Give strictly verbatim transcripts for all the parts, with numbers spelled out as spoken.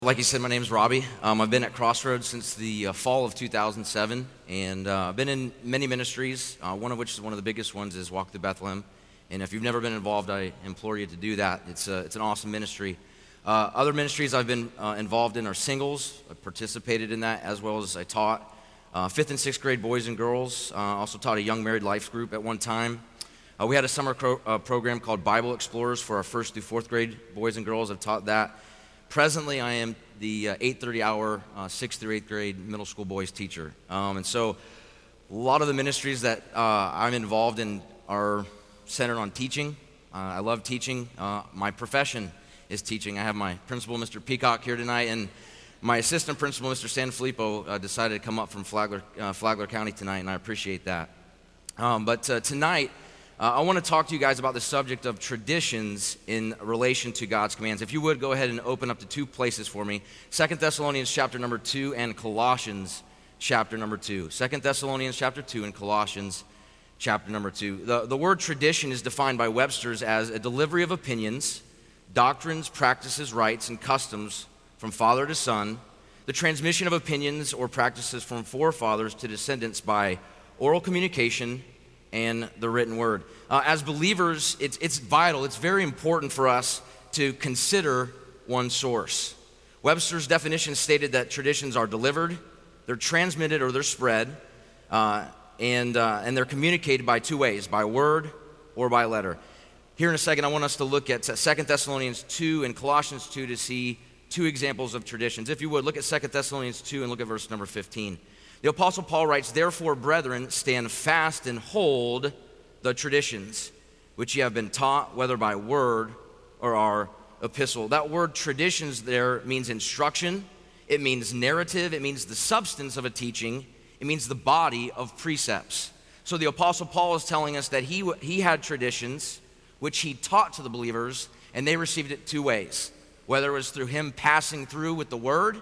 Like you said, my name's Robbie. Um, I've been at Crossroads since the uh, fall of two thousand seven, and uh, I've been in many ministries, uh, one of which is one of the biggest ones is Walk Through Bethlehem. And if you've never been involved, I implore you to do that. It's, a, it's an awesome ministry. Uh, other ministries I've been uh, involved in are singles. I participated in that as well as I taught. Uh, fifth and sixth grade boys and girls. Uh, also taught a young married life group at one time. Uh, we had a summer cro- uh, program called Bible Explorers for our first through fourth grade boys and girls. I've taught that. Presently, I am the uh, eight thirty hour uh, sixth through eighth grade middle school boys teacher. Um, and so a lot of the ministries that uh, I'm involved in are centered on teaching. Uh, I love teaching. Uh, my profession is teaching. I have my principal, Mister Peacock, here tonight, and my assistant principal, Mister Sanfilippo, uh, decided to come up from Flagler, uh, Flagler County tonight, and I appreciate that. Um, but uh, tonight, Uh, I want to talk to you guys about the subject of traditions in relation to God's commands. If you would, go ahead and open up to two places for me. Second Thessalonians chapter number two and Colossians chapter number two. Second Thessalonians chapter two and Colossians chapter number two. The, the word tradition is defined by Webster's as a delivery of opinions, doctrines, practices, rites, and customs from father to son, the transmission of opinions or practices from forefathers to descendants by oral communication and the written word. Uh, as believers, it's, it's vital, it's very important for us to consider one source. Webster's definition stated that traditions are delivered, they're transmitted or they're spread, uh, and, uh, and they're communicated by two ways, by word or by letter. Here in a second, I want us to look at Second Thessalonians two and Colossians two to see two examples of traditions. If you would, look at Second Thessalonians two and look at verse number fifteen. The Apostle Paul writes, "Therefore, brethren, stand fast and hold the traditions which ye have been taught, whether by word or our epistle." That word traditions there means instruction, it means narrative, it means the substance of a teaching, it means the body of precepts. So the Apostle Paul is telling us that he, he had traditions which he taught to the believers, and they received it two ways, whether it was through him passing through with the word,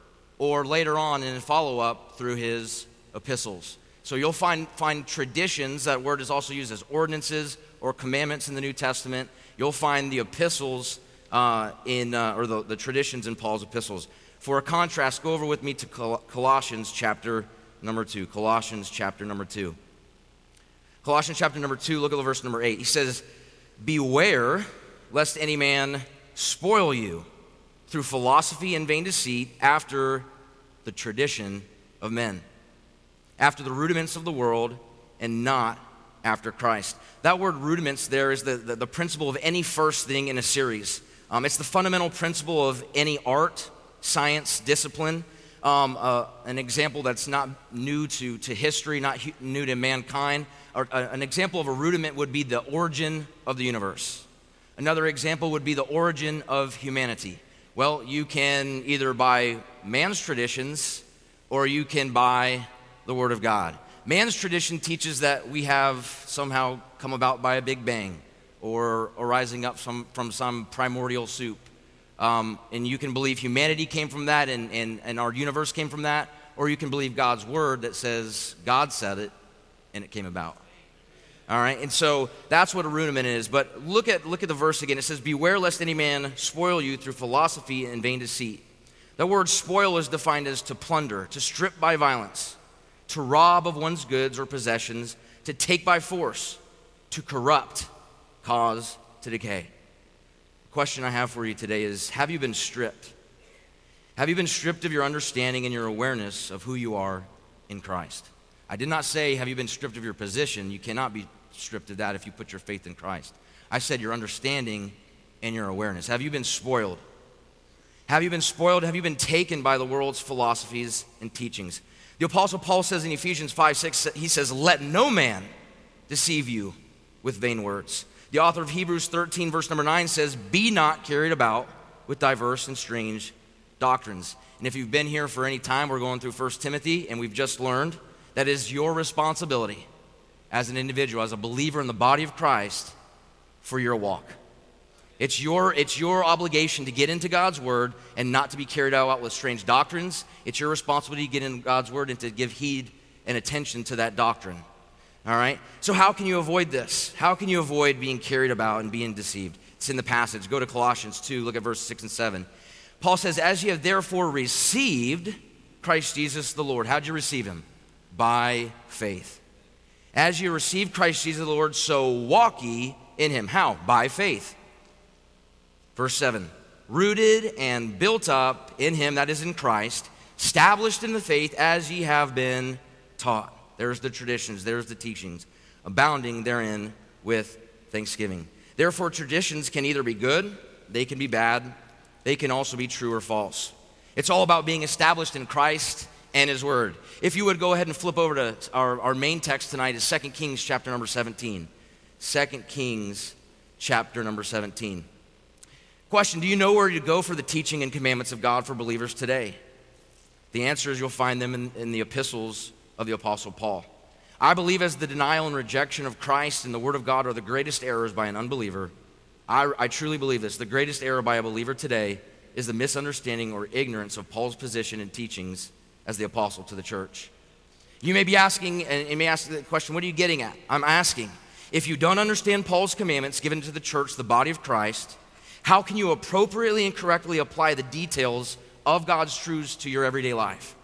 or later on in follow-up through his epistles. So you'll find, find traditions, that word is also used as ordinances or commandments in the New Testament. You'll find the epistles uh, in, uh, or the, the traditions in Paul's epistles. For a contrast, go over with me to Col- Colossians chapter number two. Colossians chapter number two. Colossians chapter number two, look at the verse number eight. He says, "Beware lest any man spoil you through philosophy and vain deceit, after the tradition of men, after the rudiments of the world, and not after Christ." That word rudiments there is the, the, the principle of any first thing in a series. Um, it's the fundamental principle of any art, science, discipline. Um, uh, an example that's not new to, to history, not hu- new to mankind. Or, uh, an example of a rudiment would be the origin of the universe. Another example would be the origin of humanity. Well, you can either buy man's traditions or you can buy the Word of God. Man's tradition teaches that we have somehow come about by a big bang or arising up some, from some primordial soup. Um, and you can believe humanity came from that and, and, and our universe came from that, or you can believe God's Word that says God said it and it came about. All right, and so that's what a rudiment is. But look at look at the verse again. It says, "Beware lest any man spoil you through philosophy and vain deceit." The word spoil is defined as to plunder, to strip by violence, to rob of one's goods or possessions, to take by force, to corrupt, cause to decay. The question I have for you today is, have you been stripped? Have you been stripped of your understanding and your awareness of who you are in Christ? I did not say, have you been stripped of your position? You cannot be stripped of that if you put your faith in Christ. I said your understanding and your awareness. Have you been spoiled? Have you been spoiled? Have you been taken by the world's philosophies and teachings? The Apostle Paul says in Ephesians five six, he says, "Let no man deceive you with vain words." The author of Hebrews thirteen verse number nine says, "Be not carried about with diverse and strange doctrines." And if you've been here for any time, we're going through First Timothy, and we've just learned that is your responsibility as an individual, as a believer in the body of Christ, for your walk. It's your, it's your obligation to get into God's Word and not to be carried out with strange doctrines. It's your responsibility to get in God's Word and to give heed and attention to that doctrine. All right? So how can you avoid this? How can you avoid being carried about and being deceived? It's in the passage. Go to Colossians two, look at verse six and seven. Paul says, as you have therefore received Christ Jesus the Lord. How'd you receive him? By faith. As you receive Christ Jesus the Lord, so walk ye in him. How? By faith. Verse seven, rooted and built up in him, that is in Christ, established in the faith as ye have been taught. There's the traditions, there's the teachings, abounding therein with thanksgiving. Therefore, traditions can either be good, they can be bad, they can also be true or false. It's all about being established in Christ and his word. If you would go ahead and flip over to our, our main text tonight is Second Kings chapter number seventeen. Second Kings chapter number seventeen. Question, do you know where to go for the teaching and commandments of God for believers today? The answer is you'll find them in, in the epistles of the Apostle Paul. I believe as the denial and rejection of Christ and the Word of God are the greatest errors by an unbeliever, I, I truly believe this. The greatest error by a believer today is the misunderstanding or ignorance of Paul's position and teachings as the apostle to the church. You may be asking, and you may ask the question, what are you getting at? I'm asking, if you don't understand Paul's commandments given to the church, the body of Christ, how can you appropriately and correctly apply the details of God's truths to your everyday life?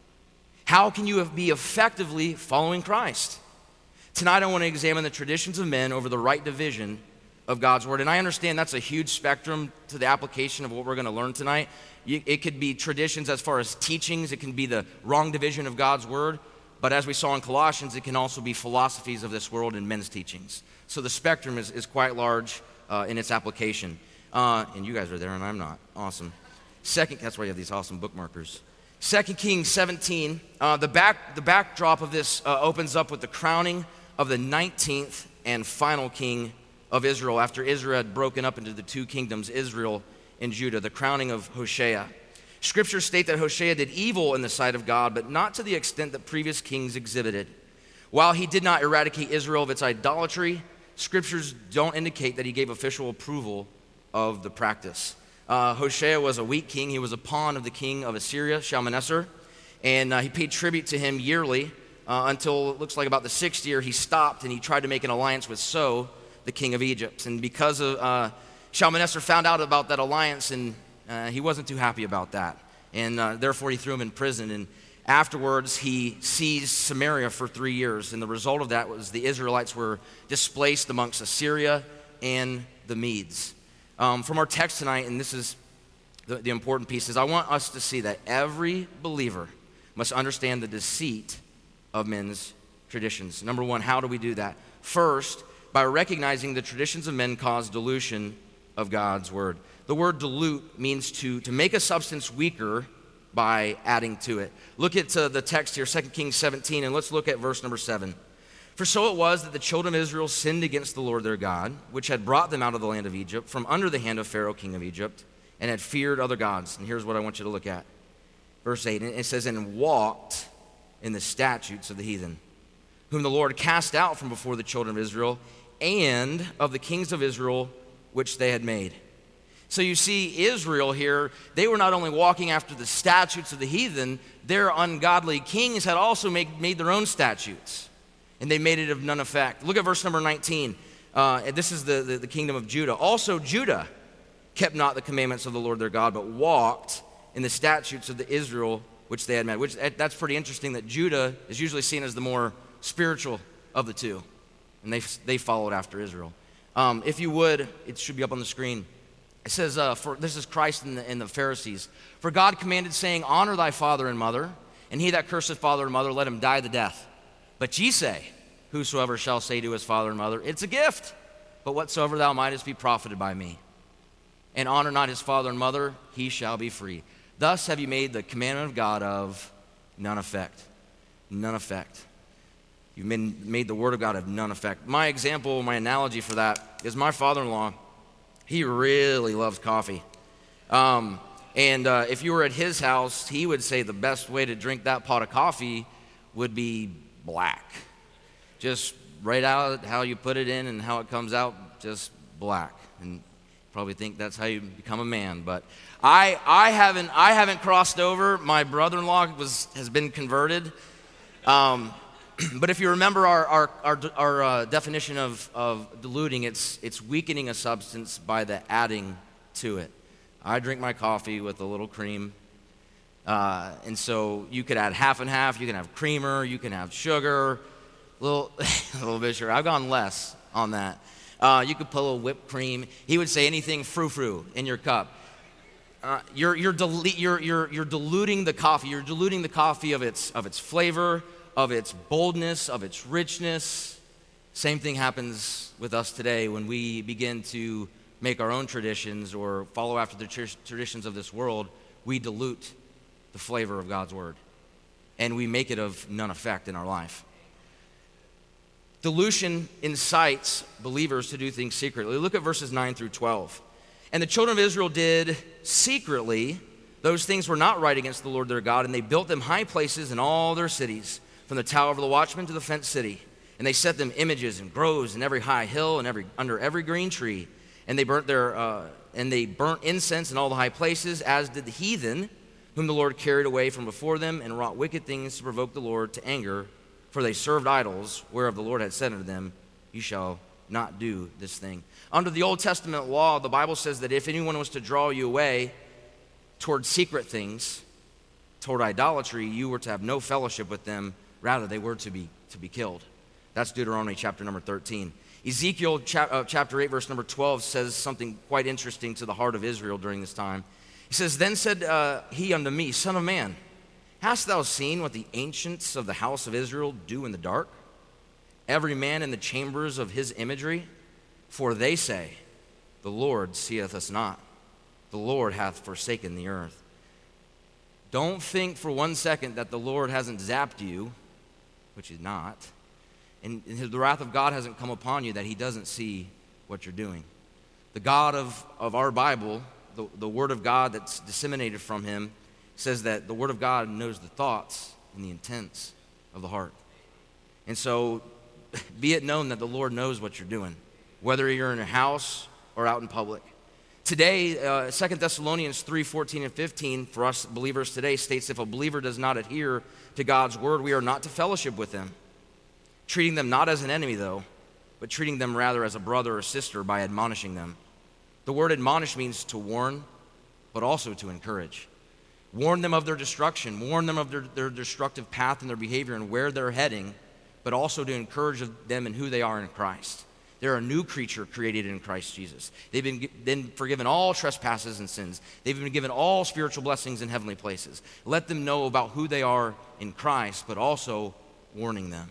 How can you be effectively following Christ? Tonight I want to examine the traditions of men over the right division of God's word. And I understand that's a huge spectrum to the application of what we're going to learn tonight. It could be traditions as far as teachings. It can be the wrong division of God's word. But as we saw in Colossians, it can also be philosophies of this world and men's teachings. So the spectrum is, is quite large uh, in its application. Uh, and you guys are there and I'm not. Awesome. Second, that's why you have these awesome bookmarkers. Second Kings seventeen, uh, the, back, the backdrop of this uh, opens up with the crowning of the nineteenth and final king of Israel after Israel had broken up into the two kingdoms, Israel and Judah, the crowning of Hoshea. Scriptures state that Hoshea did evil in the sight of God, but not to the extent that previous kings exhibited. While he did not eradicate Israel of its idolatry, scriptures don't indicate that he gave official approval of the practice. Uh, Hoshea was a weak king. He was a pawn of the king of Assyria, Shalmaneser, and uh, he paid tribute to him yearly uh, until it looks like about the sixth year he stopped and he tried to make an alliance with So, the king of Egypt. And because of uh, Shalmaneser found out about that alliance, and uh, he wasn't too happy about that, and uh, therefore he threw him in prison. And afterwards he seized Samaria for three years, and the result of that was the Israelites were displaced amongst Assyria and the Medes. Um, from our text tonight, and this is the, the important piece, is I want us to see that every believer must understand the deceit of men's traditions. Number one, how do we do that? First, by recognizing the traditions of men cause dilution of God's word. The word dilute means to, to make a substance weaker by adding to it. Look at uh, the text here, Second Kings seventeen, and let's look at verse number seven. For so it was that the children of Israel sinned against the Lord their God, which had brought them out of the land of Egypt, from under the hand of Pharaoh king of Egypt, and had feared other gods. And here's what I want you to look at. Verse eight, and it says, and walked in the statutes of the heathen, whom the Lord cast out from before the children of Israel, and of the kings of Israel, which they had made. So you see, Israel here, they were not only walking after the statutes of the heathen, their ungodly kings had also made, made their own statutes. And they made it of none effect. Look at verse number nineteen. Uh, this is the, the, the kingdom of Judah. Also Judah kept not the commandments of the Lord their God, but walked in the statutes of the Israel which they had made. Which, that's pretty interesting that Judah is usually seen as the more spiritual of the two. And they, they followed after Israel. Um, if you would, it should be up on the screen. It says, uh, for this is Christ and the, and the Pharisees. For God commanded, saying, honor thy father and mother, and he that curseth father and mother, let him die the death. But ye say, whosoever shall say to his father and mother, it's a gift, but whatsoever thou mightest be profited by me, and honor not his father and mother, he shall be free. Thus have you made the commandment of God of none effect. None effect. You've made, made the word of God of none effect. My example, my analogy for that is my father-in-law. He really loves coffee. Um, and uh, if you were at his house, he would say the best way to drink that pot of coffee would be black. Just right out how you put it in and how it comes out, just black. And you probably think that's how you become a man. But I I haven't I haven't crossed over. My brother-in-law was has been converted. Um, but if you remember our our our, our uh, definition of, of diluting, it's it's weakening a substance by the adding to it. I drink my coffee with a little cream. Uh, and so you could add half and half. You can have creamer. You can have sugar. A little, a little bit of sugar. I've gone less on that. Uh, you could put a little whipped cream. He would say anything frou-frou in your cup. Uh, you're, you're, dil- you're, you're, you're diluting the coffee. You're diluting the coffee of its, of its flavor, of its boldness, of its richness. Same thing happens with us today when we begin to make our own traditions or follow after the tr- traditions of this world. We dilute the flavor of God's word, and we make it of none effect in our life. Dilution incites believers to do things secretly. Look at verses nine through twelve. And the children of Israel did secretly those things were not right against the Lord their God, and they built them high places in all their cities, from the tower of the watchman to the fenced city. And they set them images and groves in every high hill and every under every green tree. And they burnt their uh, and they burnt incense in all the high places, as did the heathen, whom the Lord carried away from before them, and wrought wicked things to provoke the Lord to anger. For they served idols, whereof the Lord had said unto them, You shall not do this thing. Under the Old Testament law, the Bible says that if anyone was to draw you away toward secret things, toward idolatry, you were to have no fellowship with them. Rather, they were to be to be killed. That's Deuteronomy chapter number thirteen. Ezekiel chap- uh, chapter eight, verse number twelve says something quite interesting to the heart of Israel during this time. He says, Then said uh, he unto me, Son of man, hast thou seen what the ancients of the house of Israel do in the dark? Every man in the chambers of his imagery? For they say, The Lord seeth us not. The Lord hath forsaken the earth. Don't think for one second that the Lord hasn't zapped you, which he's not, and the wrath of God hasn't come upon you, that he doesn't see what you're doing. The God of, of our Bible, the, the Word of God that's disseminated from him, says that the Word of God knows the thoughts and the intents of the heart. And so be it known that the Lord knows what you're doing, whether you're in a house or out in public. Today, uh, Second Thessalonians three, fourteen and fifteen, for us believers today, states if a believer does not adhere to God's word, we are not to fellowship with them, treating them not as an enemy, though, but treating them rather as a brother or sister by admonishing them. The word admonish means to warn, but also to encourage. Warn them of their destruction, warn them of their, their destructive path and their behavior and where they're heading, but also to encourage them in who they are in Christ. They're a new creature created in Christ Jesus. They've been, been forgiven all trespasses and sins. They've been given all spiritual blessings in heavenly places. Let them know about who they are in Christ, but also warning them.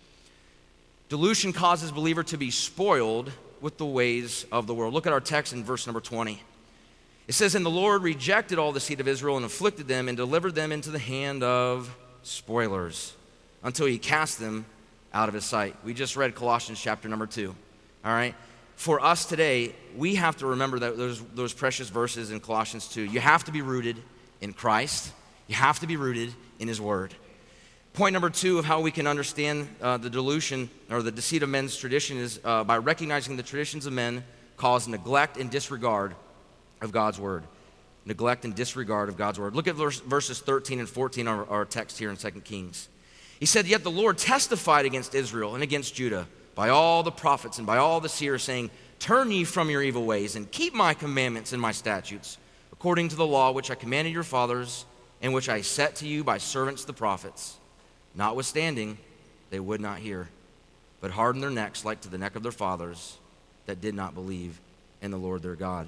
Dilution causes believer to be spoiled with the ways of the world. Look at our text in verse number twenty. It says, And the Lord rejected all the seed of Israel and afflicted them and delivered them into the hand of spoilers until he cast them out of his sight. We just read Colossians chapter number two. All right? For us today, we have to remember that those, those precious verses in Colossians two. You have to be rooted in Christ. You have to be rooted in his word. Point number two of how we can understand uh, the delusion or the deceit of men's tradition is uh, by recognizing the traditions of men cause neglect and disregard of God's word. Neglect and disregard of God's word. Look at verse, verses thirteen and fourteen of our, our text here in Second Kings. He said, Yet the Lord testified against Israel and against Judah by all the prophets and by all the seers, saying, Turn ye from your evil ways and keep my commandments and my statutes, according to the law which I commanded your fathers and which I set to you by servants the prophets. Notwithstanding, they would not hear, but hardened their necks like to the neck of their fathers that did not believe in the Lord their God.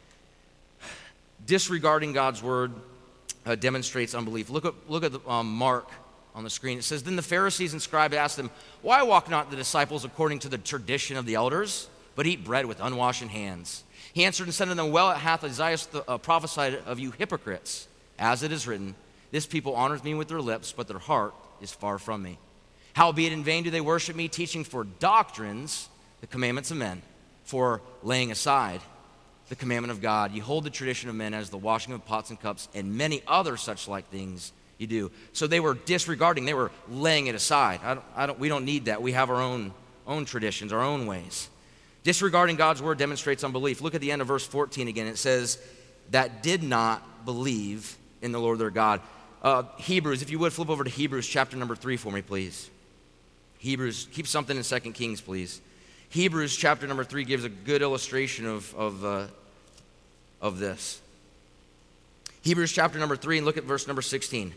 Disregarding God's word uh, demonstrates unbelief. Look at, look at the, um, Mark on the screen. It says, Then the Pharisees and scribes asked him, Why walk not the disciples according to the tradition of the elders, but eat bread with unwashed hands? He answered and said to them, Well, it hath Isaiah uh, prophesied of you hypocrites, as it is written, This people honors me with their lips, but their heart is far from me. Howbeit in vain do they worship me, teaching for doctrines the commandments of men, for laying aside the commandment of God. You hold the tradition of men as the washing of pots and cups, and many other such like things you do. So they were disregarding, they were laying it aside. I don't, I don't, we don't need that. We have our own, own traditions, our own ways. Disregarding God's word demonstrates unbelief. Look at the end of verse fourteen again. It says, that did not believe in the Lord their God. Uh, Hebrews, if you would, flip over to Hebrews chapter number three for me, please. Hebrews, keep something in Second Kings, please. Hebrews chapter number three gives a good illustration of, of, uh, of this. Hebrews chapter number three, and look at verse number sixteen.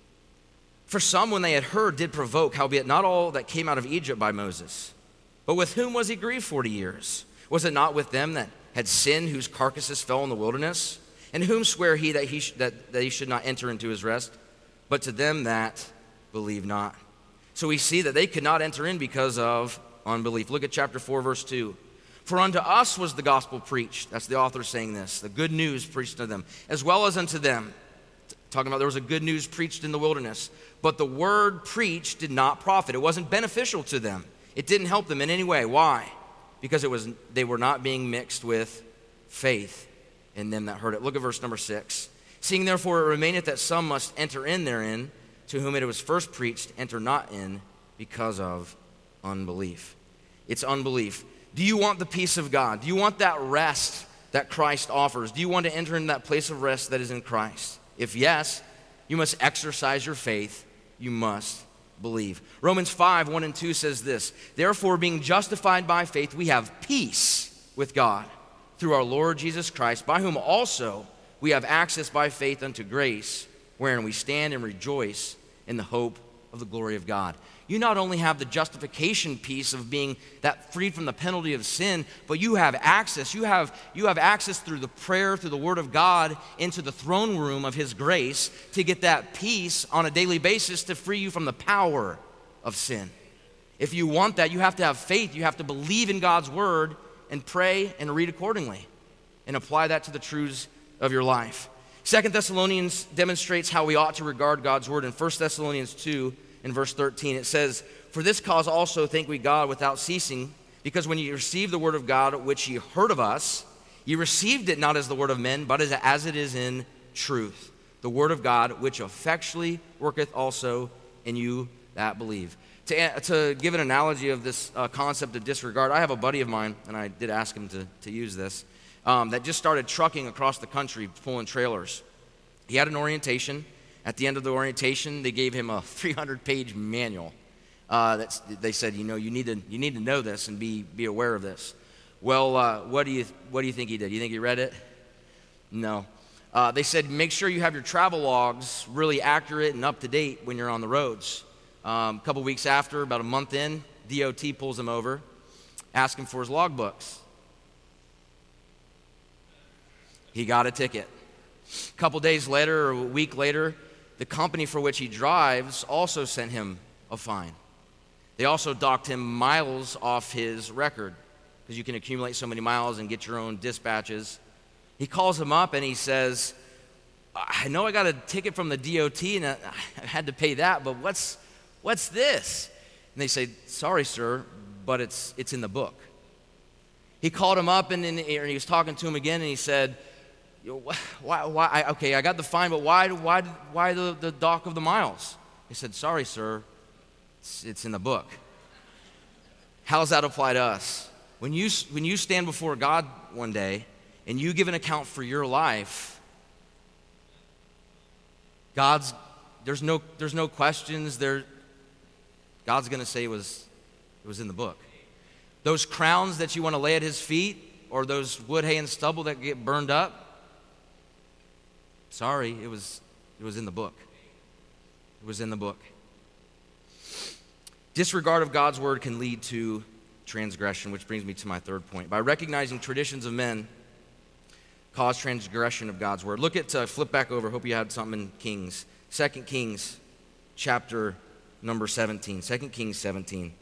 For some, when they had heard, did provoke, howbeit not all that came out of Egypt by Moses. But with whom was he grieved forty years? Was it not with them that had sinned, whose carcasses fell in the wilderness? And whom sware he that he, sh- that, that he should not enter into his rest? But to them that believe not. So we see that they could not enter in because of unbelief. Look at chapter four, verse two. For unto us was the gospel preached. That's the author saying this. The good news preached to them, as well as unto them. Talking about there was a good news preached in the wilderness. But the word preached did not profit. It wasn't beneficial to them. It didn't help them in any way. Why? Because it was they were not being mixed with faith in them that heard it. Look at verse number six. Seeing therefore it remaineth that some must enter in therein, to whom it was first preached, enter not in because of unbelief. It's unbelief. Do you want the peace of God? Do you want that rest that Christ offers? Do you want to enter into that place of rest that is in Christ? If yes, you must exercise your faith. You must believe. Romans five, one and two says this, therefore being justified by faith, we have peace with God through our Lord Jesus Christ, by whom also we have access by faith unto grace, wherein we stand and rejoice in the hope of the glory of God. You not only have the justification piece of being that freed from the penalty of sin, but you have access. You have, you have access through the prayer, through the word of God, into the throne room of his grace to get that peace on a daily basis to free you from the power of sin. If you want that, you have to have faith. You have to believe in God's word and pray and read accordingly and apply that to the truths of your life. Second Thessalonians demonstrates how we ought to regard God's word. In First Thessalonians two, in verse thirteen, it says, for this cause also thank we God without ceasing, because when ye received the word of God, which ye heard of us, ye received it not as the word of men, but as, as it is in truth, the word of God, which effectually worketh also in you that believe. To, to give an analogy of this uh, concept of disregard, I have a buddy of mine, and I did ask him to, to use this, um, that just started trucking across the country, pulling trailers. He had an orientation. At the end of the orientation, they gave him a three hundred page manual. Uh, that's, they said, you know, you need to you need to know this and be be aware of this. Well, uh, what do you what do you think he did? You think he read it? No. Uh, they said, make sure you have your travel logs really accurate and up to date when you're on the roads. Um, a couple weeks after, about a month in, D O T pulls him over, asking for his logbooks. He got a ticket. A couple days later, or a week later, the company for which he drives also sent him a fine. They also docked him miles off his record, because you can accumulate so many miles and get your own dispatches. He calls him up and he says, I know I got a ticket from the D O T and I had to pay that, but what's what's this? And they say, sorry, sir, but it's it's in the book. He called him up and, and he was talking to him again and he said, Why, why, I, okay, I got the fine, but why, why, why the, the dock of the miles? He said, sorry, sir, it's, it's in the book. How does that apply to us? When you, when you stand before God one day and you give an account for your life, God's, there's no, there's no questions. There, God's going to say it was, it was in the book. Those crowns that you want to lay at his feet, or those wood, hay, and stubble that get burned up, sorry, it was it was in the book. It was in the book. Disregard of God's word can lead to transgression, which brings me to my third point. By recognizing traditions of men cause transgression of God's word. Look at, uh, flip back over, hope you had something in Kings. Second Kings, chapter number seventeen. Second Kings seventeen.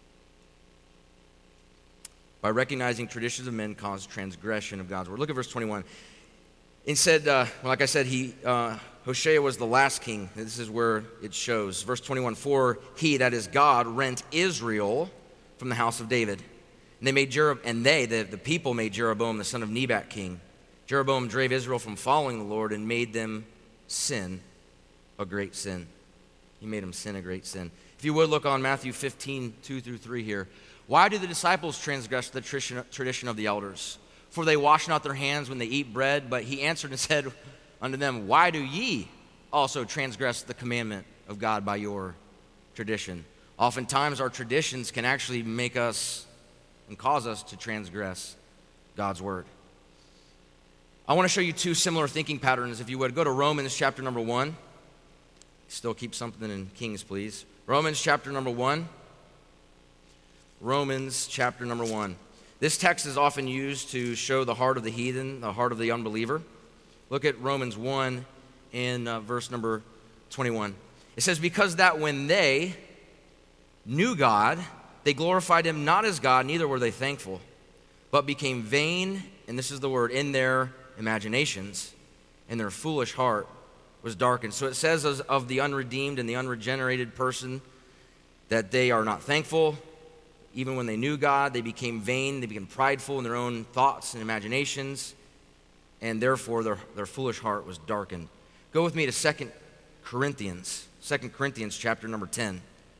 By recognizing traditions of men cause transgression of God's word. Look at verse twenty-one. It said, uh, well, like I said, he uh, Hoshea was the last king. This is where it shows. Verse twenty-one, for he, that is God, rent Israel from the house of David. And they made Jerob- and they, the, the people, made Jeroboam the son of Nebat king. Jeroboam drave Israel from following the Lord and made them sin a great sin. He made them sin a great sin. If you would look on Matthew fifteen, two through three here. Why do the disciples transgress the tradition of the elders? For they wash not their hands when they eat bread. But he answered and said unto them, why do ye also transgress the commandment of God by your tradition? Oftentimes our traditions can actually make us and cause us to transgress God's word. I want to show you two similar thinking patterns, if you would. Go to Romans chapter number one. Still keep something in Kings, please. Romans chapter number one. Romans chapter number one. This text is often used to show the heart of the heathen, the heart of the unbeliever. Look at Romans one in uh, verse number twenty-one. It says, because that when they knew God, they glorified him not as God, neither were they thankful, but became vain, and this is the word, in their imaginations, and their foolish heart was darkened. So it says of the unredeemed and the unregenerated person that they are not thankful. Even when they knew God, they became vain, they became prideful in their own thoughts and imaginations, and therefore their, their foolish heart was darkened. Go with me to Second Corinthians, Second Corinthians chapter number ten.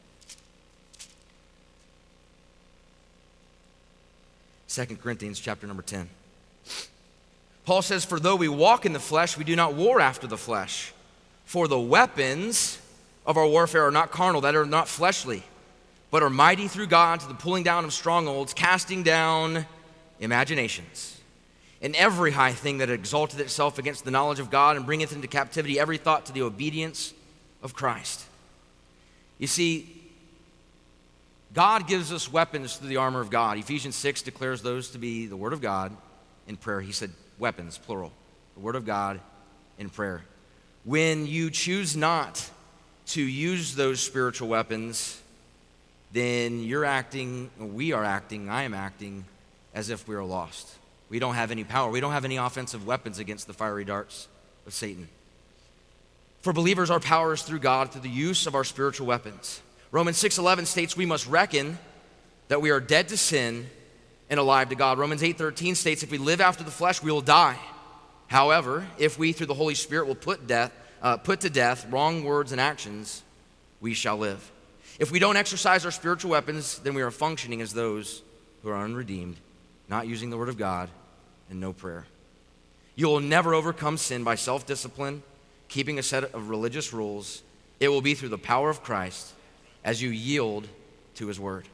Second Corinthians chapter number ten. Paul says, for though we walk in the flesh, we do not war after the flesh. For the weapons of our warfare are not carnal, that are not fleshly, but are mighty through God to the pulling down of strongholds, casting down imaginations, and every high thing that exalteth itself against the knowledge of God, and bringeth into captivity every thought to the obedience of Christ. You see, God gives us weapons through the armor of God. Ephesians six declares those to be the Word of God in prayer. He said weapons, plural. The Word of God in prayer. When you choose not to use those spiritual weapons, then you're acting, we are acting, I am acting as if we are lost. We don't have any power. We don't have any offensive weapons against the fiery darts of Satan. For believers, our power is through God, through the use of our spiritual weapons. Romans six eleven states we must reckon that we are dead to sin and alive to God. Romans eight thirteen states if we live after the flesh, we will die. However, if we through the Holy Spirit will put death, uh, put to death wrong words and actions, we shall live. If we don't exercise our spiritual weapons, then we are functioning as those who are unredeemed, not using the Word of God, and no prayer. You will never overcome sin by self-discipline, keeping a set of religious rules. It will be through the power of Christ as you yield to His Word.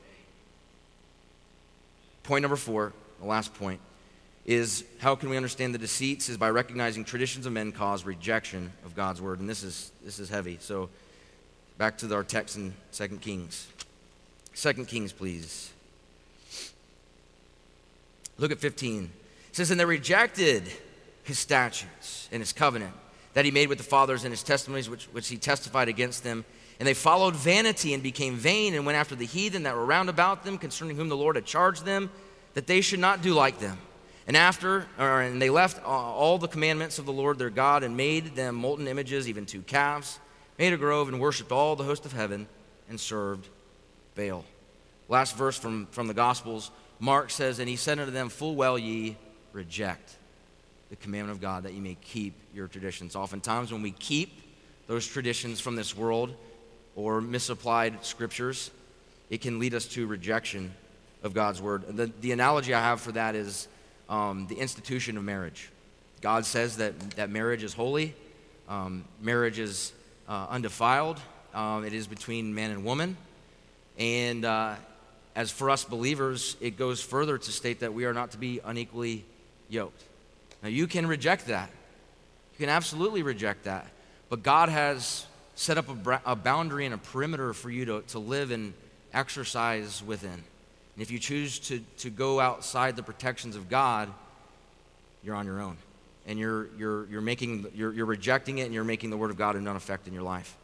Point number four, the last point, is how can we understand the deceits is by recognizing traditions of men cause rejection of God's Word. And this is this is heavy. So back to our text in Second Kings. Second Kings, please. Look at fifteen. It says, and they rejected his statutes and his covenant that he made with the fathers and his testimonies which, which he testified against them. And they followed vanity and became vain and went after the heathen that were round about them, concerning whom the Lord had charged them, that they should not do like them. And after, or, and they left all the commandments of the Lord their God and made them molten images, even two calves, made a grove and worshipped all the host of heaven and served Baal. Last verse from, from the Gospels, Mark says, and he said unto them, full well ye reject the commandment of God, that ye may keep your traditions. Oftentimes when we keep those traditions from this world or misapplied scriptures, it can lead us to rejection of God's word. The, the analogy I have for that is um, the institution of marriage. God says that, that marriage is holy, um, marriage is uh, undefiled, um, it is between man and woman, and uh, as for us believers, it goes further to state that we are not to be unequally yoked. Now, you can reject that. You can absolutely reject that. But God has set up a, bra- a boundary and a perimeter for you to, to live and exercise within. And if you choose to, to go outside the protections of God, you're on your own. And you're, you're, you're, making, you're, you're rejecting it, and you're making the Word of God of none effect in your life.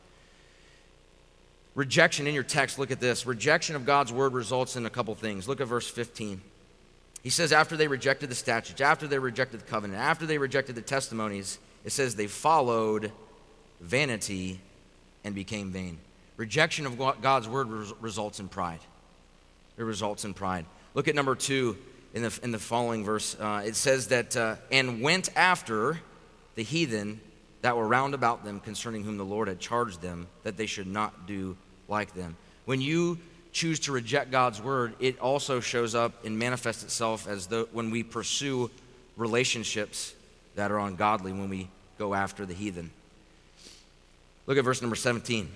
Rejection in your text, look at this. Rejection of God's word results in a couple things. Look at verse fifteen. He says after they rejected the statutes, after they rejected the covenant, after they rejected the testimonies, it says they followed vanity and became vain. Rejection of God's word results in pride. It results in pride. Look at number two in the, in the following verse. Uh, it says that, uh, and went after the heathen that were round about them, concerning whom the Lord had charged them, that they should not do like them. When you choose to reject God's word, it also shows up and manifests itself as though when we pursue relationships that are ungodly, when we go after the heathen. Look at verse number seventeen.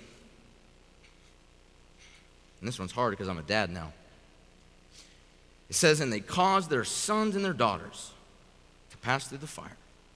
And this one's hard because I'm a dad now. It says, and they caused their sons and their daughters to pass through the fire,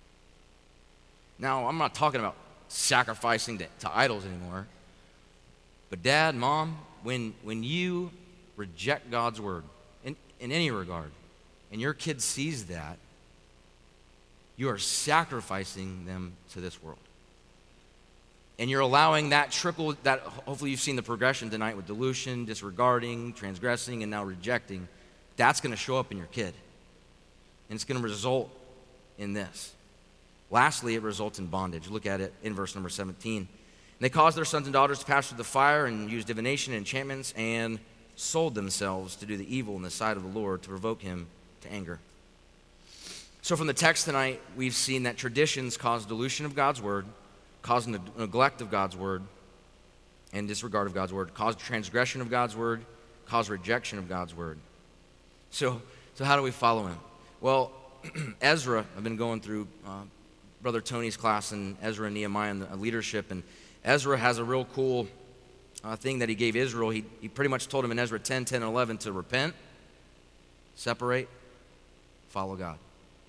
Now, I'm not talking about sacrificing to, to idols anymore. But dad, mom, when, when you reject God's word in, in any regard, and your kid sees that, you are sacrificing them to this world. And you're allowing that trickle, that hopefully you've seen the progression tonight with dilution, disregarding, transgressing, and now rejecting. That's going to show up in your kid. And it's going to result in this. Lastly, it results in bondage. Look at it in verse number seventeen. And they caused their sons and daughters to pass through the fire and use divination and enchantments and sold themselves to do the evil in the sight of the Lord to provoke him to anger. So from the text tonight, we've seen that traditions cause dilution of God's word, cause neglect of God's word, and disregard of God's word, cause transgression of God's word, cause rejection of God's word. So, so how do we follow him? Well, Ezra, I've been going through uh, Brother Tony's class in Ezra and Nehemiah and the leadership, and Ezra has a real cool uh, thing that he gave Israel. He, he pretty much told him in Ezra ten, ten, and eleven to repent, separate, follow God.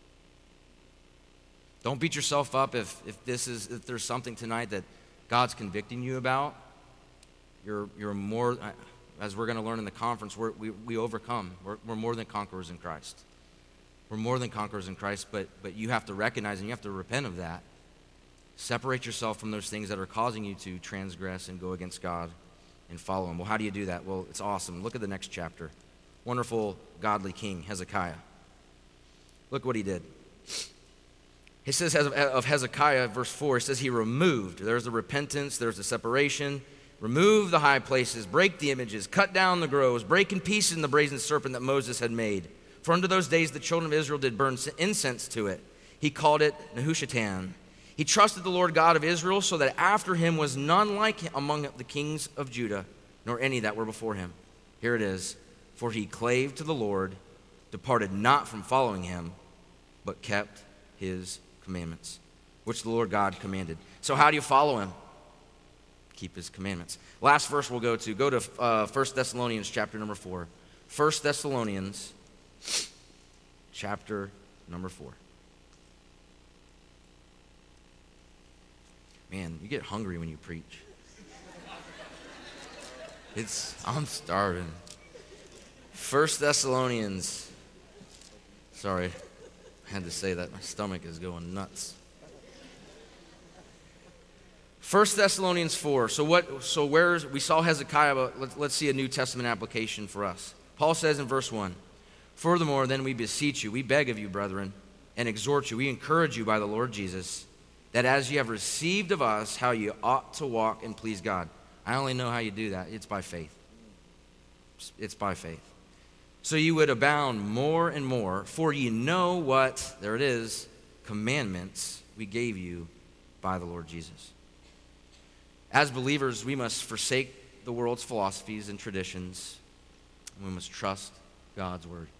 Don't beat yourself up if, if this is if there's something tonight that God's convicting you about. You're you're more, as we're going to learn in the conference, we're, we we overcome. We're, we're more than conquerors in Christ. We're more than conquerors in Christ, but but you have to recognize and you have to repent of that. Separate yourself from those things that are causing you to transgress and go against God and follow him. Well, how do you do that? Well, it's awesome. Look at the next chapter. Wonderful, godly king, Hezekiah. Look what he did. He says of Hezekiah, verse four, it says he removed. There's the repentance, there's the separation. Remove the high places, break the images, cut down the groves, break in pieces the brazen serpent that Moses had made. For unto those days the children of Israel did burn incense to it. He called it Nehushtan. He trusted the Lord God of Israel, so that after him was none like him among the kings of Judah, nor any that were before him. Here it is. For he clave to the Lord, departed not from following him, but kept his commandments, which the Lord God commanded. So how do you follow him? Keep his commandments. Last verse we'll go to. Go to uh, First Thessalonians chapter number four. First Thessalonians chapter number four. Man, you get hungry when you preach. It's, I'm starving. First Thessalonians. Sorry, I had to say that. My stomach is going nuts. First Thessalonians four. So what? So where's we saw Hezekiah, but let's, let's see a New Testament application for us. Paul says in verse one, furthermore, then we beseech you, we beg of you, brethren, and exhort you, we encourage you by the Lord Jesus, that as you have received of us how you ought to walk and please God. I only know how you do that. It's by faith. It's by faith. So you would abound more and more, for ye know what, there it is, commandments we gave you by the Lord Jesus. As believers, we must forsake the world's philosophies and traditions, and we must trust God's word.